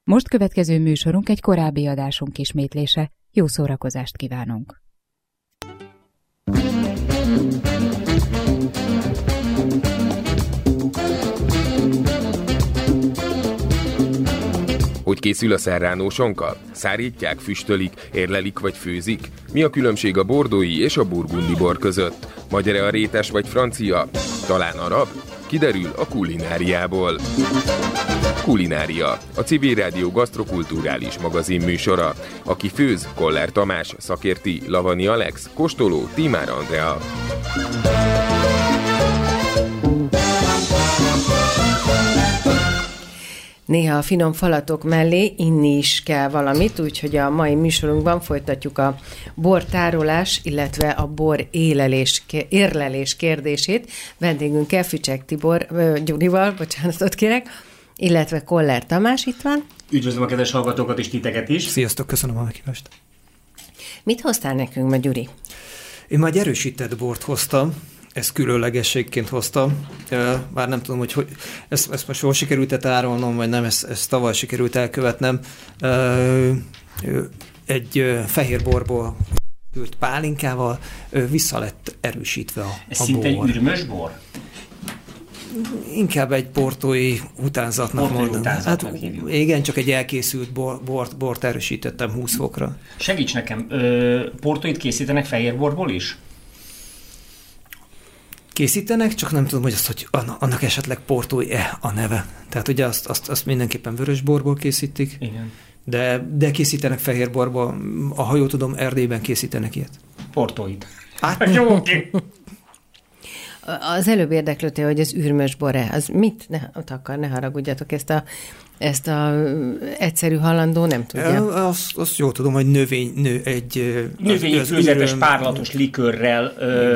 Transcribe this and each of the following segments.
Most következő műsorunk egy korábbi adásunk ismétlése. Jó szórakozást kívánunk! Hogy készül a serrano sonka? Szárítják, füstölik, érlelik vagy főzik? Mi a különbség a bordói és a burgundi bor között? Magyar-e a rétes vagy francia? Talán arab? Kiderül a kulináriából. Kulinária, a Civil Rádió gasztrokulturális magazin műsora. Aki főz, Koller Tamás, szakérti, Lavani Alex, kóstoló, Tímár Andrea. Néha a finom falatok mellé inni is kell valamit, úgyhogy a mai műsorunkban folytatjuk a bortárolás, illetve a bor érlelés kérdését. Vendégünkkel Fücsek Tibor Gyurival, bocsánatot kérek, illetve Koller Tamás itt van. Üdvözlöm a kedves hallgatókat és titeket is. Sziasztok, köszönöm a meghívást. Mit hoztál nekünk ma, Gyuri? Én már egy erősített bort hoztam. Ezt különlegességként hoztam. Bár nem tudom, hogy ezt most jól sikerült árulnom, vagy nem, ezt tavaly sikerült elkövetnem. Egy fehér borból ült pálinkával vissza lett erősítve a bor. Ez szinte egy ürmös bor? Inkább egy portói utánzatnak mondom. Hát, igen, csak egy elkészült bort erősítettem 20 fokra. Segíts nekem, portóit készítenek fehér borból is? Készítenek, csak nem tudom, hogy annak esetleg portói-e a neve. Tehát ugye azt mindenképpen vörösborból készítik, igen. De készítenek fehérborból, ha jól tudom, Erdélyben készítenek ilyet. Portóit. Hát, jó, oké. Az előbb érdeklődtél, hogy az ürmös bor-e. Az mit? Ne haragudjatok, ezt a egyszerű halandó nem tudja. Azt jól tudom, hogy növényi főzetes párlatos likőrrel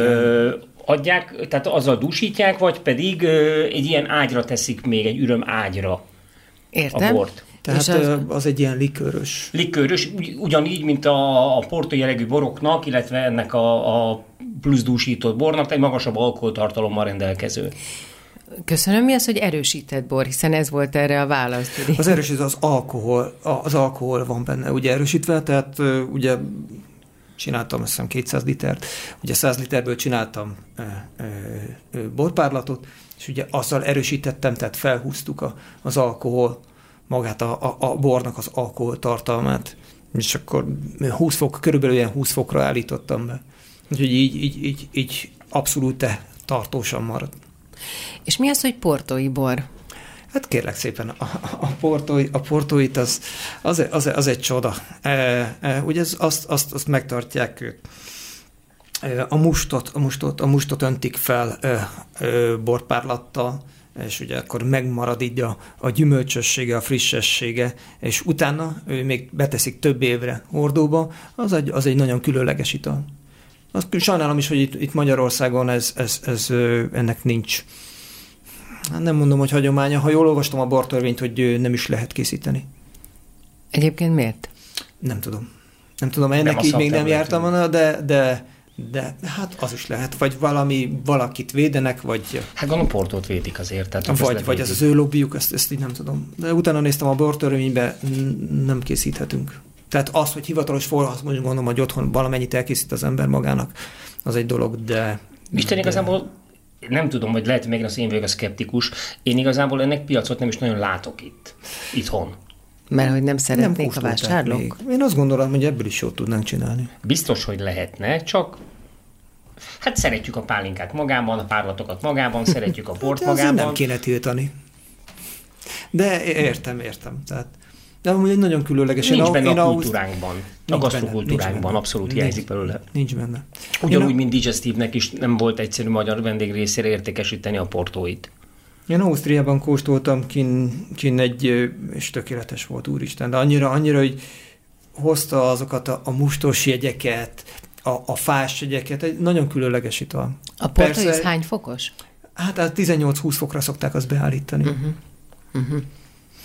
adják, tehát azzal dúsítják, vagy pedig egy ilyen ágyra teszik még, egy üröm ágyra. Értem. A bort. Tehát az egy ilyen likőrös. Likőrös, ugyanígy, mint a portó jellegű boroknak, illetve ennek a plusz dúsított bornak, egy magasabb alkoholtartalommal rendelkező. Köszönöm. Mi az, hogy erősített bor, hiszen ez volt erre a válasz. Az erősített az alkohol van benne ugye erősítve, tehát ugye csináltam azt hiszem 200 litert, ugye 100 literből csináltam borpárlatot, és ugye azzal erősítettem, tehát felhúztuk az alkohol, magát a bornak az alkohol tartalmát, és akkor 20 fok, körülbelül ilyen 20 fokra állítottam be. Úgyhogy így abszolút tartósan marad. És mi az, hogy portói bor? Hát kérlek szépen, a portóit az egy csoda. Ugye azt megtartják, a mustot öntik fel borpárlattal, és ugye akkor megmarad így a gyümölcsössége, a frissessége, és utána még beteszik több évre hordóba, az egy nagyon különleges ital. Azt sajnálom is, hogy itt Magyarországon ennek nincs. Nem mondom, hogy hagyománya. Ha jól olvastam a bortörvényt, hogy nem is lehet készíteni. Egyébként miért? Nem tudom, ennek így még nem jártam volna, de hát az is lehet. Vagy valakit védenek, vagy... Hát gondolom portót védik azért. Tehát vagy ez az ő lobbyjuk, ezt így nem tudom. De utána néztem a bortörvénybe, nem készíthetünk. Tehát az, hogy hivatalos forgalmat, mondjuk gondolom, hogy otthon valamennyit elkészít az ember magának, az egy dolog, de... Isten igazából nem tudom, hogy lehet, hogy megint az én vagyok a szkeptikus. Én igazából ennek piacot nem is nagyon látok itthon. Mert hogy nem szeretnék a vásárlók? Én azt gondolom, hogy ebből is jót tudnánk csinálni. Biztos, hogy lehetne, csak hát szeretjük a pálinkát magában, a párlatokat magában, szeretjük a bort magában. Nem kéne tiltani. De értem. Tehát, de amúgy egy nagyon különleges. Nincs benne a kultúránkban, a gasztrokultúránkban, abszolút hiányzik belőle. Nincs benne. Ugyanúgy, mint Digestive-nek is nem volt egyszerű magyar vendég részére értékesíteni a portóit. Én Ausztriában kóstoltam kin és tökéletes volt, úristen, de annyira, hogy hozta azokat a mustos jegyeket, a fás jegyeket, egy nagyon különleges ital. A portó ez hány fokos? Hát 18-20 fokra szokták azt beállítani.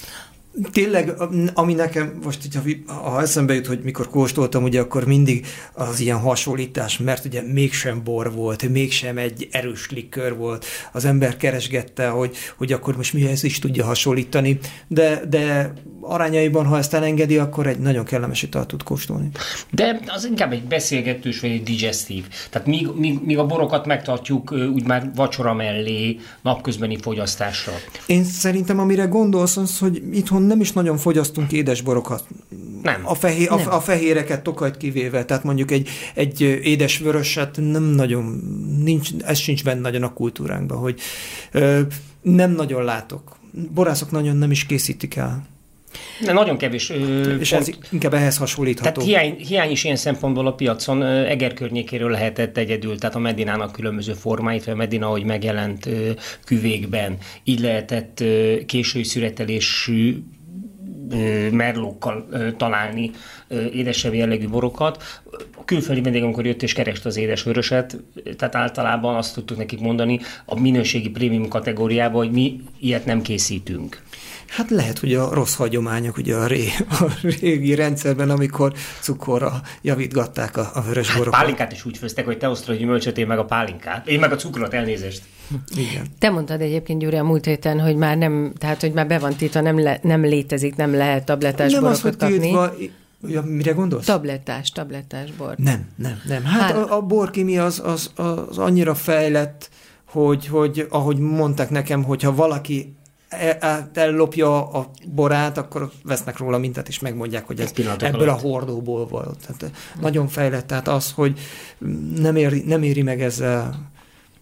Tényleg, ami nekem most, ha eszembe jut, hogy mikor kóstoltam, ugye akkor mindig az ilyen hasonlítás, mert ugye mégsem bor volt, mégsem egy erős likőr volt, az ember keresgette, hogy akkor most mihez is tudja hasonlítani, de arányaiban, ha ezt elengedi, akkor egy nagyon kellemes italt tud kóstolni. De az inkább egy beszélgetős, vagy egy digestív. Tehát míg a borokat megtartjuk úgy már vacsora mellé, napközbeni fogyasztásra. Én szerintem, amire gondolsz, az, hogy itthon nem is nagyon fogyasztunk édesborokat. Nem. A fehéreket Tokajt kivéve, tehát mondjuk egy édesvöröset nem nagyon, ez sincs benne nagyon a kultúránkban, hogy nem nagyon látok. Borászok nagyon nem is készítik el. De nagyon kevés. És ez inkább ehhez hasonlítható. Tehát hiány is ilyen szempontból a piacon Eger környékéről lehetett egyedül, tehát a Medinának különböző formáit, vagy a Medina, ahogy megjelent küvékben, így lehetett késői szüretelésű merlókkal találni édesebb jellegű borokat. A külföldi vendég, amikor jött és kereste az édesvöröset, tehát általában azt tudtuk nekik mondani a minőségi prémium kategóriában, hogy mi ilyet nem készítünk. Hát lehet, hogy a rossz hagyományok ugye a régi rendszerben, amikor cukorra javítgatták a vörösborokat. Hát pálinkát is úgy főztek, hogy te osztod a gyümölcsöt, én meg a pálinkát. Én meg a cukrot, elnézést. Igen. Te mondtad egyébként, Gyuri, a múlt héten, hogy már nem, tehát hogy már be van tiltva, nem létezik, nem lehet tablettás borokat kapni. Ja, mire gondolsz? Tablettás bor. Nem. Hát a borkémia az annyira fejlett, hogy ahogy mondták nekem, hogyha valaki ellopja a borát, akkor vesznek róla mintát, és megmondják, hogy ez ebből a hordóból volt. Tehát nagyon fejlett, tehát az, hogy nem éri meg ezzel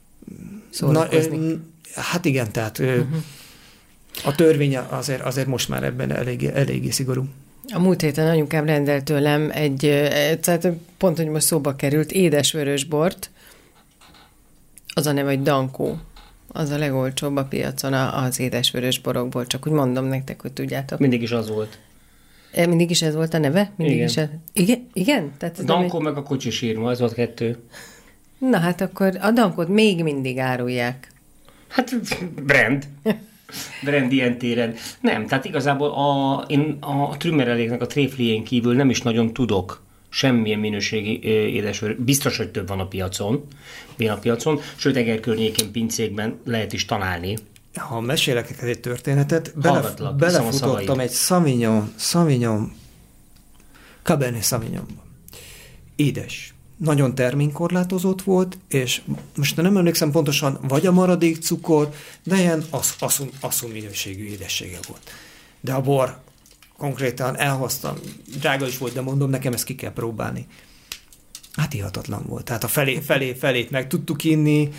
szórakozni. Hát igen, tehát a törvény azért most már ebben eléggé szigorú. A múlt héten anyukám rendelt tőlem tehát pont, hogy most szóba került, édesvörös bort, az a neve, hogy Dankó. Az a legolcsóbb a piacon az édesvörös borokból, csak úgy mondom nektek, hogy tudjátok. Mindig is az volt. Mindig is ez volt a neve? Igen? Tehát Dankó meg a kocsisírma, ez volt 2. Na hát akkor a Dankót még mindig árulják. Hát brand ilyen téren. Nem, tehát igazából én a trümmereléknek a tréflién kívül nem is nagyon tudok semmilyen minőségi édesvörös. Biztos, hogy több van a piacon, sőt, Eger környékén, pincékben lehet is találni. Ha mesélek egy történetet, belefutottam egy Sauvignon, Cabernet Sauvignonban. Édes. Nagyon terménykorlátozott volt, és most nem emlékszem pontosan, vagy a maradék cukor, de ilyen asszú minőségű édessége volt. De a bor konkrétan elhoztam, drága is volt, de mondom, nekem ezt ki kell próbálni. Hát ihatatlan volt. Tehát a felét meg tudtuk inni.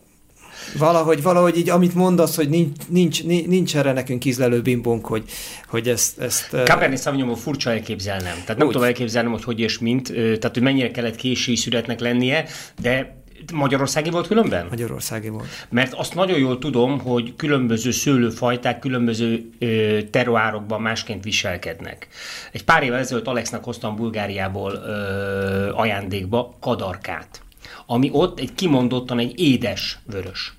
Valahogy így, amit mondasz, hogy nincs erre nekünk ízlelő bimbónk, hogy ezt Cabernet Sauvignonból furcsa elképzelnem. Tehát nem tudom elképzelnem, hogy és mint, tehát hogy mennyire kellett késői szüretnek lennie, de magyarországi volt különben? Magyarországi volt. Mert azt nagyon jól tudom, hogy különböző szőlőfajták különböző terroárokban másként viselkednek. Egy pár évvel ezelőtt Alexnak hoztam Bulgáriából ajándékba kadarkát, ami ott kimondottan egy édes vörös.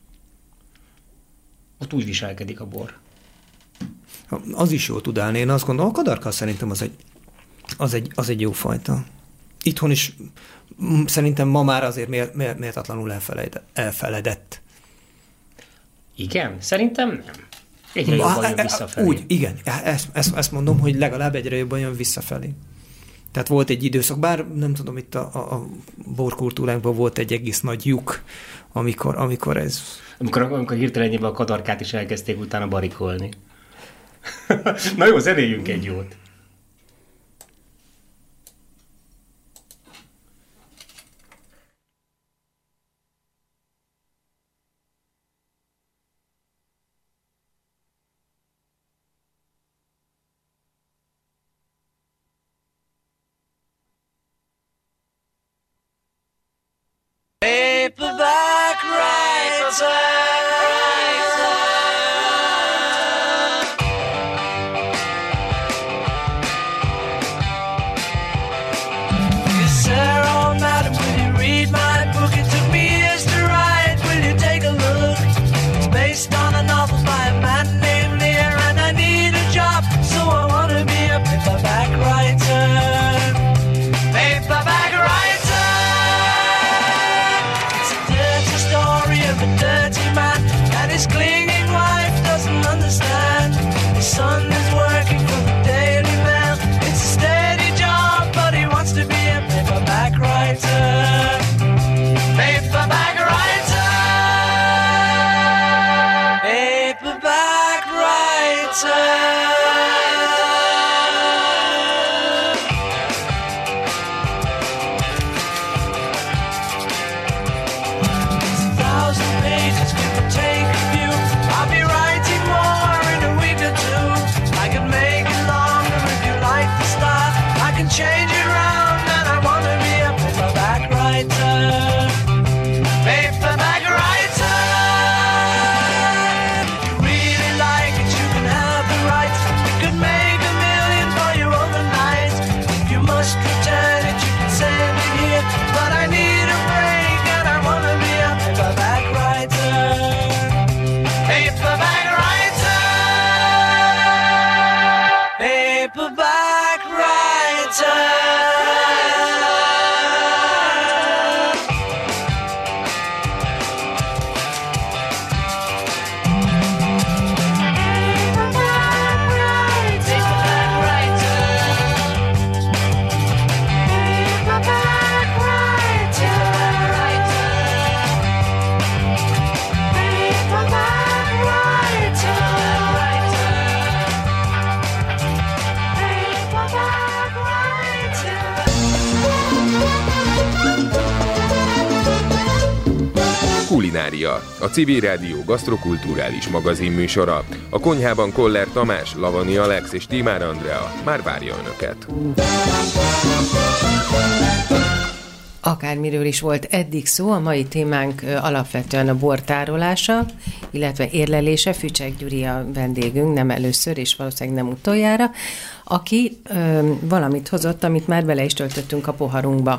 Ott úgy viselkedik a bor. Az is jól tud állni. Én azt gondolom, a kadarka szerintem az egy jó fajta. Itthon is szerintem ma már azért méltatlanul elfeledett. Igen? Szerintem nem. Egyre jobban jön visszafelé. Úgy, igen. Ezt mondom, hogy legalább egyre jobban jön visszafelé. Tehát volt egy időszak, bár nem tudom, itt a borkultúránkban volt egy egész nagy lyuk, amikor ez... Amikor hirtelen a kadarkát is elkezdték utána barikolni. Na jó, zenéljünk egy jót. Paperback writer. Change it around, and I wanna be a paperback writer. Paperback writer. If you really like it, you can have the rights. You could make $1 million for your overnight. If you must return it, you can send it here. But I need a break, and I wanna be a paperback writer. Paperback writer. Paperback writer. Kulinária, a Civil Rádió gasztrokulturális magazinműsora. A konyhában Koller Tamás, Lavani Alex és Tímár Andrea már várja Önöket. Akármiről is volt eddig szó, a mai témánk alapvetően a bor tárolása, illetve érlelése. Fücsek Gyuri a vendégünk, nem először, és valószínűleg nem utoljára, aki valamit hozott, amit már bele is töltöttünk a poharunkba.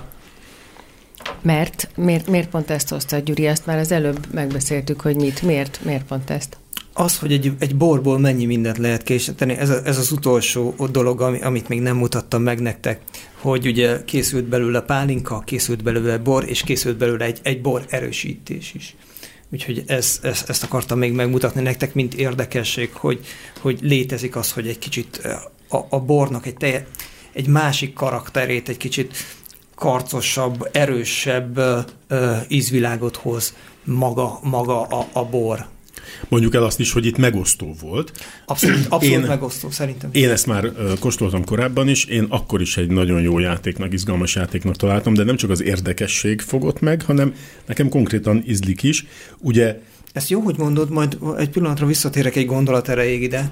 Miért pont ezt hozta, Gyuri? Azt már az előbb megbeszéltük, hogy mit. Miért pont ezt? Az, hogy egy borból mennyi mindent lehet készíteni, ez az utolsó dolog, amit még nem mutattam meg nektek, hogy ugye készült belőle pálinka, készült belőle bor, és készült belőle egy bor erősítés is. Úgyhogy ezt akartam még megmutatni nektek, mint érdekesség, hogy létezik az, hogy egy kicsit a bornak egy másik karakterét, egy kicsit karcosabb, erősebb ízvilágot hoz maga a bor. Mondjuk el azt is, hogy itt megosztó volt. Abszolút megosztó, szerintem. Én ezt már kóstoltam korábban is, én akkor is egy nagyon jó játéknak, izgalmas játéknak találtam, de nem csak az érdekesség fogott meg, hanem nekem konkrétan ízlik is. Ugye... Ezt jó, hogy mondod, majd egy pillanatra visszatérek egy gondolat erejéig ide.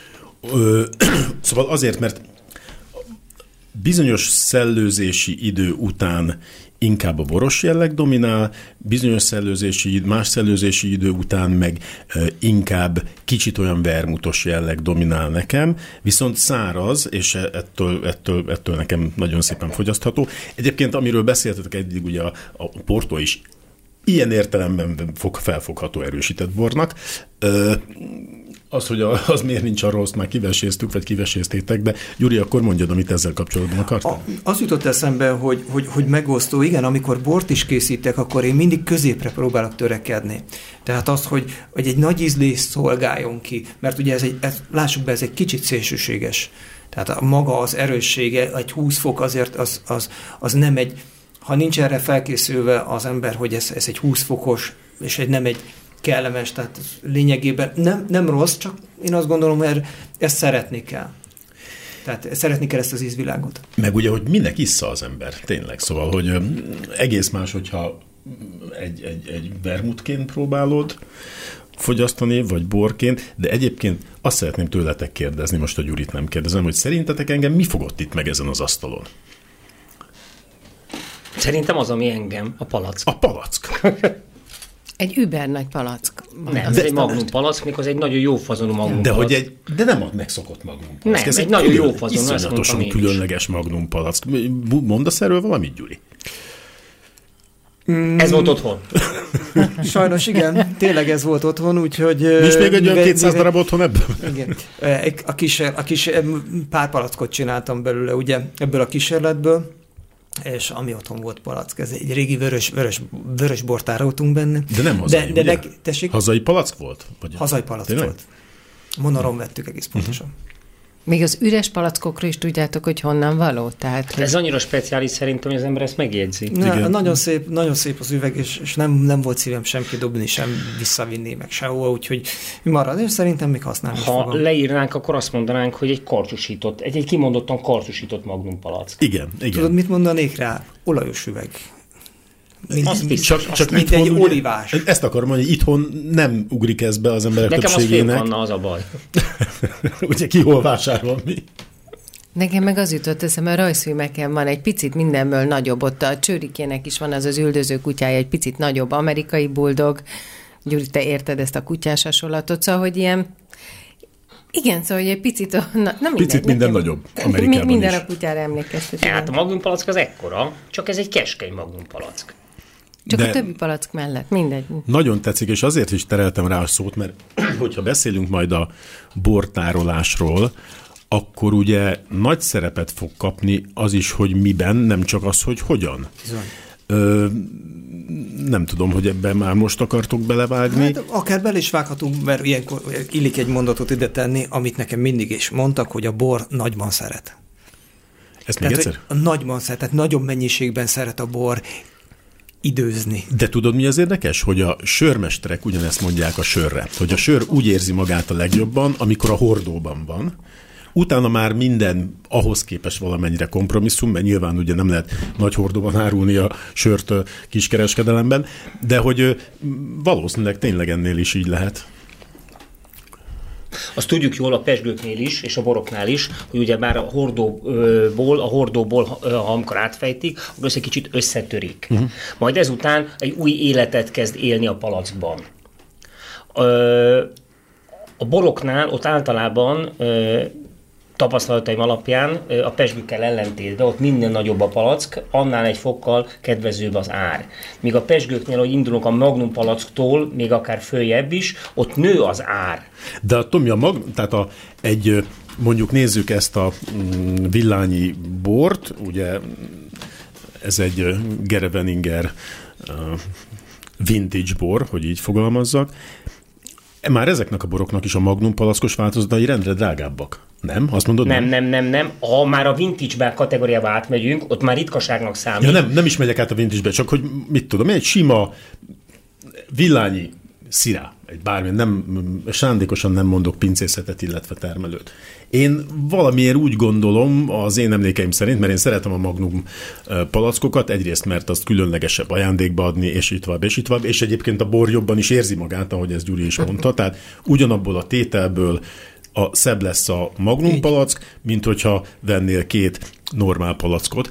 Szóval azért, mert bizonyos szellőzési idő után inkább a boros jelleg dominál, bizonyos más szellőzési idő után meg inkább kicsit olyan vermutos jelleg dominál nekem, viszont száraz, és ettől nekem nagyon szépen fogyasztható. Egyébként, amiről beszéltetek eddig, ugye a Porto is ilyen értelemben felfogható erősített bornak. Az, hogy az miért nincs arról, azt már kiveséztük, vagy kiveséztétek, de Gyuri, akkor mondjad, amit ezzel kapcsolatban akartál. Az jutott eszembe, hogy megosztó, igen, amikor bort is készítek, akkor én mindig középre próbálok törekedni. Tehát az, hogy egy nagy ízlés szolgáljon ki, mert ugye lássuk be, ez egy kicsit szélsőséges. Tehát maga az erőssége, egy 20 fok azért az nem egy, ha nincs erre felkészülve az ember, hogy ez egy 20 fokos, és nem egy kellemes, tehát lényegében nem rossz, csak én azt gondolom, hogy ezt szeretni kell. Tehát szeretni kell ezt az ízvilágot. Meg ugye, hogy minek issza az ember, tényleg. Szóval, hogy egész más, hogyha egy vermutként próbálod fogyasztani, vagy borként, de egyébként azt szeretném tőletek kérdezni, most a Gyurit nem kérdezem, hogy szerintetek engem mi fogott itt meg ezen az asztalon? Szerintem az, ami engem, a palack. A palack. Egy über nagy palack. Nem, ez egy magnum palack, még az egy nagyon jó fazonú magnum palack. De nem ad megszokott magnum palack. Nem, ez egy nagyon jó fazonú, iszonyatosan különleges magnum palack. Mondasz erről valamit, Gyuri? Ez volt otthon. Sajnos igen, tényleg ez volt otthon, úgyhogy... Nincs még egy olyan 200 darab otthon ebből? Igen. Pár palackot csináltam belőle, ugye, ebből a kísérletből, és ami otthon volt palack, ez egy régi vörös bort tároltunk benne. De nem hazai, ugye? Tessék? Hazai palack volt? Hazai palack volt. Monoron vettük egész pontosan. Még az üres palackokról is tudjátok, hogy honnan való? Tehát, hogy... Ez annyira speciális szerintem, hogy az ember ezt megjegyzi. Nagyon szép az üveg, és nem volt szívem sem kidobni, sem visszavinni, meg sehova, úgyhogy marad, és szerintem még használni Ha fogom. leírnánk, akkor azt mondanánk, hogy egy kimondottan kartusított Magnum palack. Igen. Tudod, mit mondanék rá? Olajos üveg. Csak mint itthon egy ugye- olivás. Ezt akarom mondani, itthon nem ugrik ez be az emberek Nekem az többségének. félpanna, az a baj. Ugye ki hol vásárol mi? Nekem meg az jutott eszembe, a rajzfilmeken van egy picit mindenből nagyobb, ott a Csőrikének is van az üldöző kutyája, egy picit nagyobb amerikai buldog. Gyuri, te érted ezt a kutyás hasonlatot, szóval, hogy ilyen... Igen, szóval, hogy egy picit... Nem Picit minden nagyobb Amerikában minden is. a kutyára emlékeztet. Hát a Magnum palack az ekkora, csak ez egy keskeny Magnum palack. Csak De- a többi palack mellett, mindegy. Nagyon tetszik, és azért is tereltem rá a szót, mert hogyha beszélünk majd a bortárolásról, akkor ugye nagy szerepet fog kapni az is, hogy miben, nem csak az, hogy hogyan. Nem tudom, hogy ebben már most akartok belevágni. Hát, akár bele is vághatunk, mert ilyenkor illik egy mondatot ide tenni, amit nekem mindig is mondtak, hogy a bor nagyban szeret. Ezt még Tehát, egyszer? hogy a nagyban szeret, tehát nagyobb mennyiségben szeret a bor időzni. De tudod, mi az érdekes? Hogy a sörmesterek ugyanezt mondják a sörre, hogy a sör úgy érzi magát a legjobban, amikor a hordóban van, utána már minden ahhoz képest valamennyire kompromisszum, mert nyilván ugye nem lehet nagy hordóban árulni a sört kiskereskedelemben, de hogy valószínűleg tényleg ennél is így lehet. Azt tudjuk jól a pezsgőknél is, és a boroknál is, hogy ugye már a hordóból, ha amikor átfejtik, akkor egy kicsit összetörik. Majd ezután egy új életet kezd élni a palackban. A boroknál ott általában tapasztalataim alapján a pezsgőkkel ellentétben ott minden nagyobb a palack, annál egy fokkal kedvezőbb az ár. Míg a pezsgőknél, hogy indulunk a Magnum palacktól, még akár följebb is, ott nő az ár. De a Tomi, tehát mondjuk nézzük ezt a villányi bort, ugye ez egy Gereveninger vintage bor, hogy így fogalmazzak. Már ezeknek a boroknak is a Magnum palackos változatai rendre drágábbak. Nem? Azt mondod? Nem. Ha már a vintage kategóriába átmegyünk, ott már ritkaságnak számít. Ja, nem is megyek át a vintage-be, csak hogy mit tudom, egy sima villányi szirá, egy bármilyen, sándékosan nem mondok pincészetet, illetve termelőt. Én valamiért úgy gondolom, az én emlékeim szerint, mert én szeretem a Magnum palackokat, egyrészt, mert azt különlegesebb ajándékba adni, és itt tovább, és egyébként a bor jobban is érzi magát, ahogy ezt Gyuri is mondta, tehát ugyanabból a tételből szebb lesz a Magnum palack, mint hogyha vennél két normál palackot.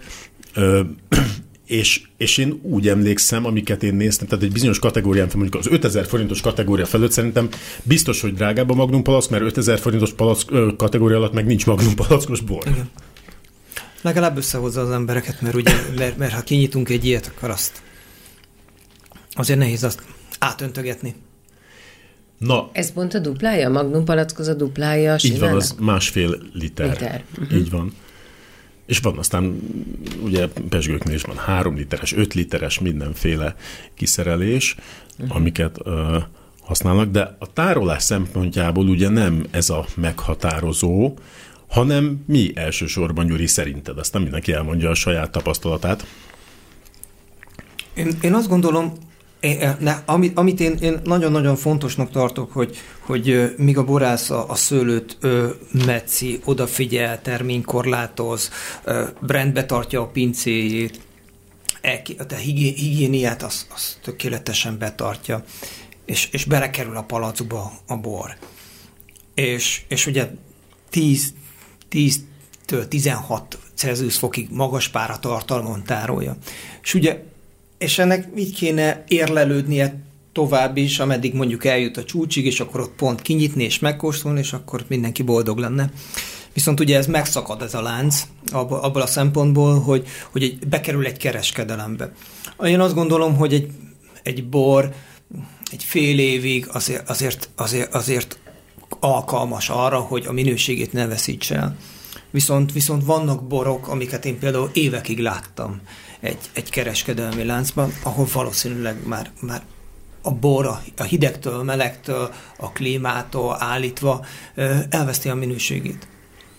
És én úgy emlékszem, amiket én néztem, tehát egy bizonyos kategórián, mondjuk az 5000 forintos kategória felett szerintem biztos, hogy drágább a Magnum palack, mert 5000 forintos kategória alatt meg nincs Magnum palackos bor. Igen. Legalább összehozza az embereket, mert ugye, mert ha kinyitunk egy ilyet, akkor azt azért nehéz azt átöntögetni. Na, ez pont a duplája? A Magnum palackhoz a duplája? Így van, az 1,5 liter. Így van. És van aztán, ugye pezsgőknél is van 3 literes, 5 literes mindenféle kiszerelés, amiket használnak, de a tárolás szempontjából ugye nem ez a meghatározó, hanem mi elsősorban, Gyuri, szerinted? Aztán mindenki elmondja a saját tapasztalatát. Én azt gondolom, amit én nagyon-nagyon fontosnak tartok, hogy míg a borász a szőlőt metszi, odafigyel, terménykorlátoz, rendbe tartja a pincéjét, a higiéniát az tökéletesen betartja, és belekerül a palackba a bor. És ugye 10-től 16 Celsius fokig magas páratartalmon tárolja. És ennek így kéne érlelődnie tovább is, ameddig mondjuk eljut a csúcsig, és akkor ott pont kinyitni és megkóstolni, és akkor mindenki boldog lenne. Viszont ugye ez megszakad, ez a lánc, abból a szempontból, hogy bekerül egy kereskedelembe. Én azt gondolom, hogy egy bor egy fél évig azért alkalmas arra, hogy a minőségét ne veszíts el. Viszont vannak borok, amiket én például évekig láttam egy kereskedelmi láncban, ahol valószínűleg már a bor a hidegtől, melegtől, a klímától állítva elveszti a minőségét.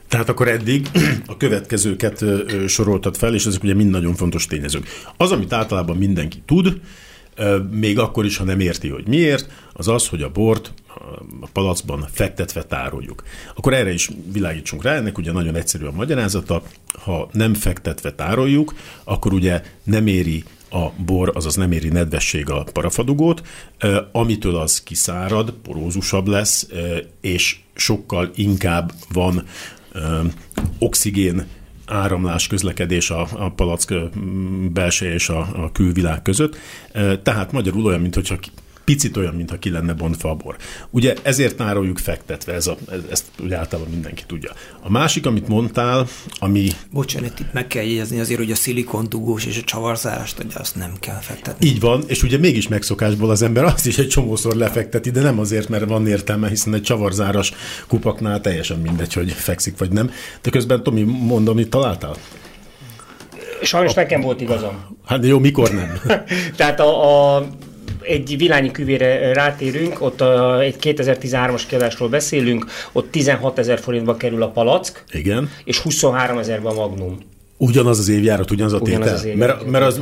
Tehát akkor eddig a következőket soroltad fel, és ezek ugye mind nagyon fontos tényezők. Az, amit általában mindenki tud, még akkor is, ha nem érti, hogy miért, az az, hogy a bort a palackban fektetve tároljuk. Akkor erre is világítsunk rá, ennek ugye nagyon egyszerű a magyarázata. Ha nem fektetve tároljuk, akkor ugye nem éri a bor, azaz nem éri nedvesség a parafadugót, amitől az kiszárad, porózusabb lesz, és sokkal inkább van oxigén áramlás, közlekedés a palack belseje és a külvilág között. Tehát magyarul olyan, mintha picit olyan, mintha ki lenne bontva a bor. Ugye ezért tároljuk fektetve, ezt ugye általában mindenki tudja. A másik, amit mondtál, ami... Bocsánat, itt meg kell jegyezni azért, hogy a szilikondugós és a csavarzárást, hogy azt nem kell fektetni. Így van, és ugye mégis megszokásból az ember azt is egy csomószor lefekteti, de nem azért, mert van értelme, hiszen egy csavarzáras kupaknál teljesen mindegy, hogy fekszik vagy nem. De közben, Tomi, mondom, mit találtál? Sajnos nekem volt igazam. Hát jó, mikor nem? Tehát egy Villányi küvére rátérünk, ott egy 2013-as kiadásról beszélünk, ott 16 000 forintba kerül a palack, igen, és 23 000-ben a magnum. Ugyanaz az évjárat, ugyanaz a tétel? Mert az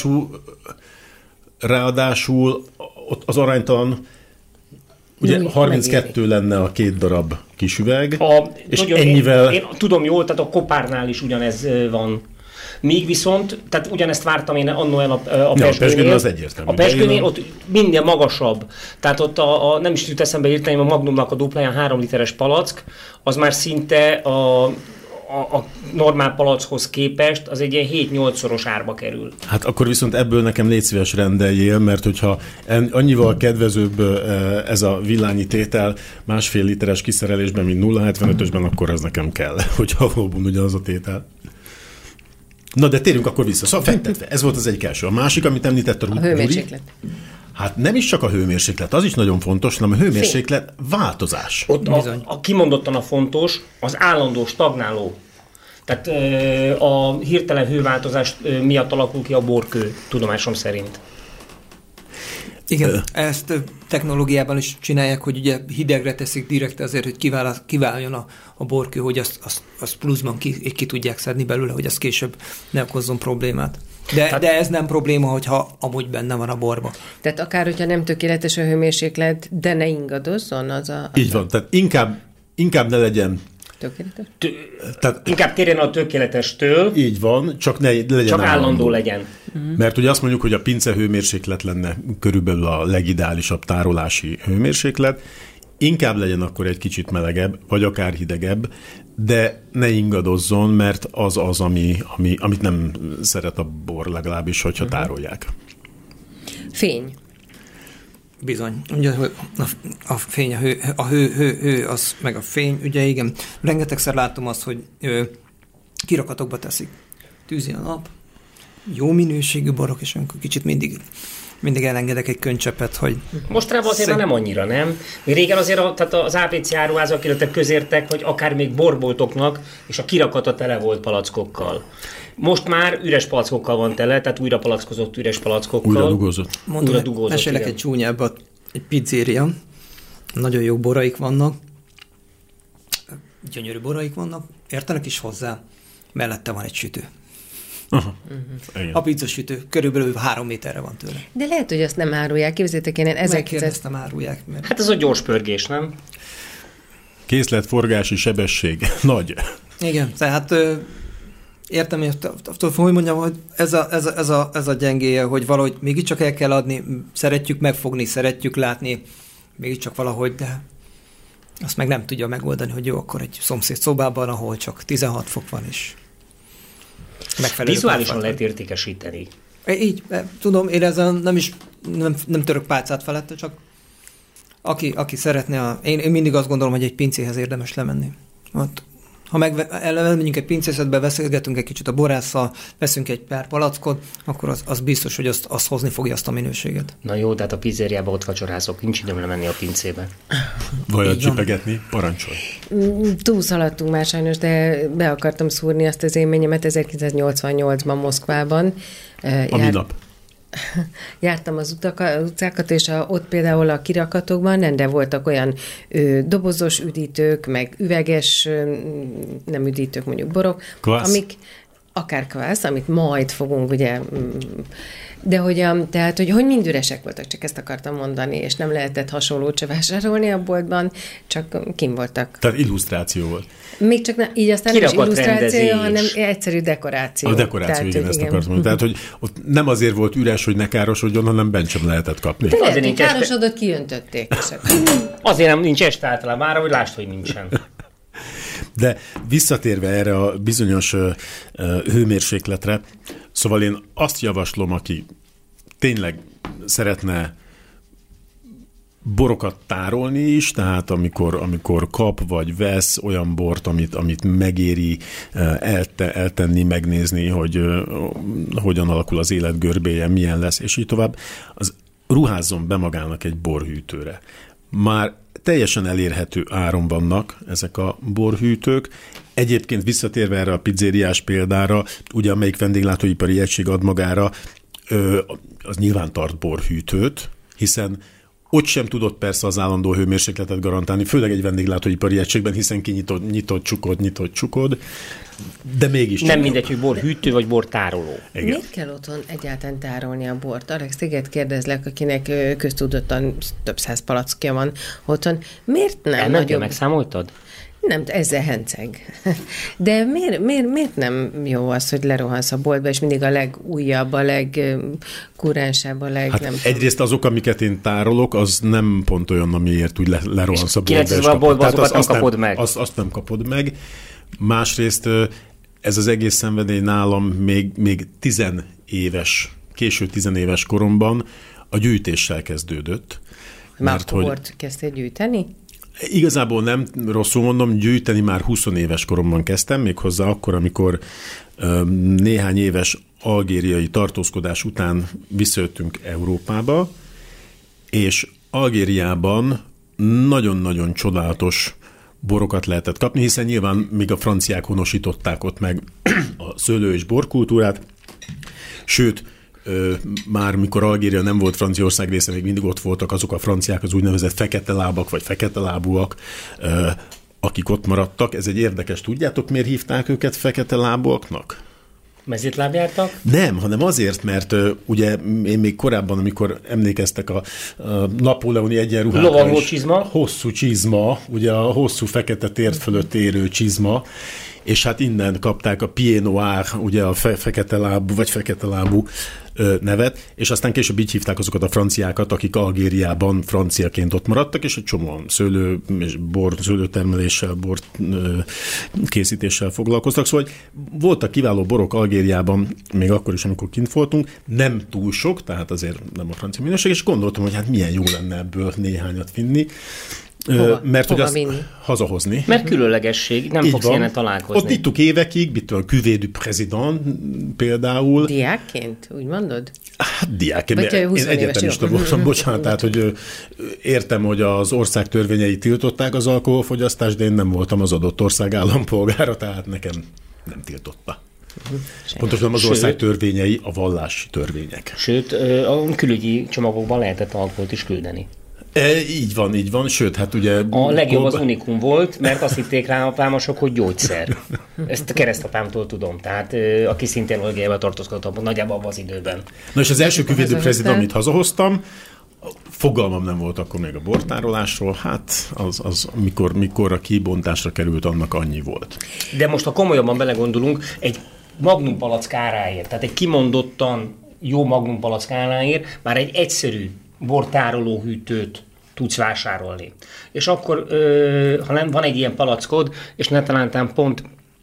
ráadásul ott az aránytalan, ugye 32 lenne a 2 darab kisüveg, és ennyivel... Én tudom jól, tehát a kopárnál is ugyanez van. Míg viszont, tehát ugyanezt vártam én annó a Pezsgőnél. Az egyértelmű. A Pezsgőnél ott minden magasabb. Tehát ott nem is jut eszembe írtani, a Magnumnak a dupláján 3 literes palack, az már szinte a normál palackhoz képest az egy ilyen 7-8-szoros árba kerül. Hát akkor viszont ebből nekem légy szíves rendeljél, mert hogyha annyival kedvezőbb ez a villányi tétel 1,5 literes kiszerelésben, mint 0,75-ösben, akkor az nekem kell, hogyha valóban ugyanaz a tétel. Na, de térjünk akkor vissza. Szóval fektetve, ez volt az egyik első. A másik, amit említett a hőmérséklet. Hát nem is csak a hőmérséklet, az is nagyon fontos, hanem a hőmérséklet változás. Ott a kimondottan a fontos, az állandó, stagnáló. Tehát a hirtelen hőváltozás miatt alakul ki a borkő, tudomásom szerint. Igen, ezt technológiában is csinálják, hogy ugye hidegre teszik direkt azért, hogy kiváljon a borkő, hogy azt pluszban ki tudják szedni belőle, hogy az később ne okozzon problémát. De ez nem probléma, hogyha amúgy benne van a borba. Tehát akár, hogyha nem tökéletes a hőmérséklet, de ne ingadozzon az a... Így van, tehát inkább ne legyen tökéletes? Tehát inkább térjen a tökéletestől. Így van, csak ne legyen csak állandó legyen. Mert ugye azt mondjuk, hogy a pince hőmérséklet lenne körülbelül a legideálisabb tárolási hőmérséklet. Inkább legyen akkor egy kicsit melegebb, vagy akár hidegebb, de ne ingadozzon, mert az, amit nem szeret a bor, legalábbis, hogyha tárolják. Fény. Bizony. Ugye a fény, a hő, az meg a fény, ugye igen. Rengetegszer látom azt, hogy kirakatokba teszik. Tűzi a nap, jó minőségű borok, és amikor kicsit mindig elengedek egy könycsepet, hogy... Mostanában azért nem annyira, nem? Régen azért tehát az ABC áruházak, illetve közértek, hogy akár még borboltoknak, és a kirakata tele volt palackokkal. Most már üres palackokkal van tele, tehát újra palackozott üres palackokkal. Újra dugózott. Mondom, mesélek egy csúnyábbat, egy pizzéria, nagyon jó boraik vannak, gyönyörű boraik vannak, értenek is hozzá, mellette van egy sütő. Aha. A pizzasütő körülbelül 3 méterre van tőle. De lehet, hogy azt nem árulják. Képzeljétek, én 1900... nem árulják. Mert... Hát ez a gyors pörgés, nem? Készletforgási sebesség. Nagy. Igen, tehát értem, hogy mondjam, hogy ez a gyengéje, hogy valahogy mégiscsak el kell adni, szeretjük megfogni, szeretjük látni, mégiscsak valahogy, de azt meg nem tudja megoldani, hogy jó, akkor egy szomszéd szobában, ahol csak 16 fok van is. Vizuálisan lehet értékesíteni. Így, tudom, én ezzel nem török pálcát felette, csak aki szeretne, én mindig azt gondolom, hogy egy pincéhez érdemes lemenni. Ha elmegyünk egy pincészetbe, beszélgetünk egy kicsit a borásszal, veszünk egy pár palackot, akkor az biztos, hogy azt hozni fogja azt a minőséget. Na jó, tehát a pizzériába ott vacsorázok, nincs időm lemenni a pincébe. Vajat csipegetni, parancsolj. Túlszaladtunk már sajnos, de be akartam szúrni azt az élményemet 1988-ban Moszkvában. A minap. jártam az utcákat, és ott például a kirakatokban rendre voltak olyan dobozos üdítők, meg üveges, nem üdítők, mondjuk borok, Kvász. amik akár kvász, amit majd fogunk, ugye, de tehát, hogy mind üresek voltak, csak ezt akartam mondani, és nem lehetett hasonlót se vásárolni a boltban, csak kim voltak. Tehát illusztráció volt. Még csak így aztán nem is illusztráció, hanem egyszerű dekoráció. A dekoráció, tehát, igen, ezt akartam mondani. Tehát, hogy ott nem azért volt üres, hogy ne károsodjon, hanem bent sem lehetett kapni. De lehet, hogy károsodott, kiöntötték. Azért nem nincs este általában, már hogy lásd, hogy nincsen. De visszatérve erre a bizonyos hőmérsékletre, szóval én azt javaslom, aki tényleg szeretne borokat tárolni is, tehát amikor kap vagy vesz olyan bort, amit megéri eltenni, megnézni, hogy hogyan alakul az élet görbéje, milyen lesz, és így tovább, az ruházzon be magának egy borhűtőre. Már teljesen elérhető áron vannak ezek a borhűtők. Egyébként visszatérve erre a pizzériás példára, ugye amelyik vendéglátóipari egység ad magára, az nyilván tart borhűtőt, hiszen ott sem tudott persze az állandó hőmérsékletet garantálni, főleg egy vendéglátóipari egységben, hiszen nyitott, csukod, de mégis. Nem mindegy, hogy borhűtő vagy bortároló. Igen. Miért kell otthon egyáltalán tárolni a bort? Alex, téged kérdezlek, akinek köztudottan több száz palackja van otthon. Miért nem nagyobb? Megszámoltad? Nem, ezzel henceg. De miért nem jó az, hogy lerohansz a boltba, és mindig a legújabb, a legkuránsabb, Hát egyrészt azok, amiket én tárolok, az nem pont olyan, amiért úgy lerohansz a boltba. És a boltba azokat nem kapod meg. Azt nem kapod meg. Másrészt ez az egész szenvedély nálam még késő 10 éves koromban a gyűjtéssel kezdődött. Már bort kezdtél gyűjteni? Igazából nem rosszul mondom, gyűjteni már 20 éves koromban kezdtem, méghozzá akkor, amikor néhány éves algériai tartózkodás után visszajöttünk Európába, és Algériában nagyon-nagyon csodálatos borokat lehetett kapni, hiszen nyilván még a franciák honosították ott meg a szőlő- és borkultúrát, sőt, már mikor Algéria nem volt Franciaország része, még mindig ott voltak azok a franciák, az úgynevezett fekete lábak, vagy fekete lábúak, akik ott maradtak. Ez egy érdekes, tudjátok, miért hívták őket fekete lábúaknak? Mezitláb jártak? Nem, hanem azért, mert ugye én még korábban, amikor emlékeztek a napóleoni egyenruhákra, lovagó csizma. Hosszú csizma, ugye a hosszú fekete tért fölött érő csizma, és hát innen kapták a pied noir, ugye a fekete lábú, vagy fekete lábú nevet, és aztán később így hívták azokat a franciákat, akik Algériában franciaként ott maradtak, és egy csomóan szőlőtermeléssel, bor készítéssel foglalkoztak. Szóval voltak kiváló borok Algériában, még akkor is, amikor kint voltunk, nem túl sok, tehát azért nem a francia minőség, és gondoltam, hogy hát milyen jó lenne ebből néhányat vinni. Mert hogy azt hazahozni. Mert különlegesség, nem fogsz ilyenen találkozni. Ott ittuk évekig, mit tudom, Cuvée du Président például. Diákként, úgy mondod? Hát diákként. Én egyetemista voltam, bocsánat, tehát, hogy értem, hogy az ország törvényei tiltották az alkoholfogyasztást, de én nem voltam az adott ország állampolgára, tehát nekem nem tiltotta. Pontosan az ország törvényei a vallási törvények. Sőt, a külügyi csomagokban lehetett alkoholt is küldeni. Így van, sőt, hát ugye... A legjobb az unikum volt, mert azt hitték rá a pámosok, hogy gyógyszer. Ezt a keresztapámtól tudom, tehát aki szintén Algériába tartózkodott nagyjából abban az időben. Na és az első Cuvée du Président, amit hazahoztam, fogalmam nem volt akkor még a bortárolásról, hát az mikor a kibontásra került, annak annyi volt. De most, ha komolyabban belegondolunk, egy magnum palack áráért, tehát egy kimondottan jó magnum palack áráért már egy egyszerű bortároló hűtőt tudsz vásárolni. És akkor, ha nem van egy ilyen palackod, és ne talántán pont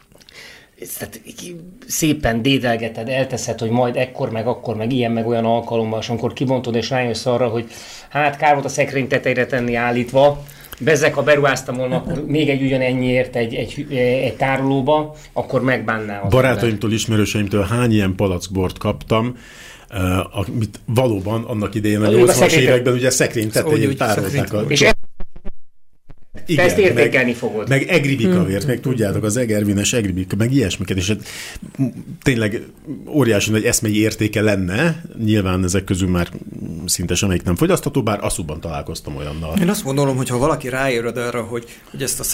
szépen dédelgeted, elteszed, hogy majd akkor meg ilyen, meg olyan alkalommal, és amikor kibontod, és rájössz arra, hogy hát kár volt a szekrény tetejére tenni állítva, bezzek, ha beruháztam volna, akkor még egy ugyanennyiért egy tárolóba, akkor megbánná az barátaimtól, ismerőseimtől hány ilyen palackbort kaptam, amit valóban annak idején a 80-as években ugye szekrény tetején tárolták. Te ezt értékelni fogod. Meg egribikavért, meg tudjátok, az egervines egribika, meg ilyesmiket, és tényleg óriási nagy eszmei értéke lenne, nyilván ezek közül már szinte semmelyik nem fogyasztható, bár Aszúban találkoztam olyannal. Én azt gondolom, hogy ha valaki ráérőd arra, hogy ezt a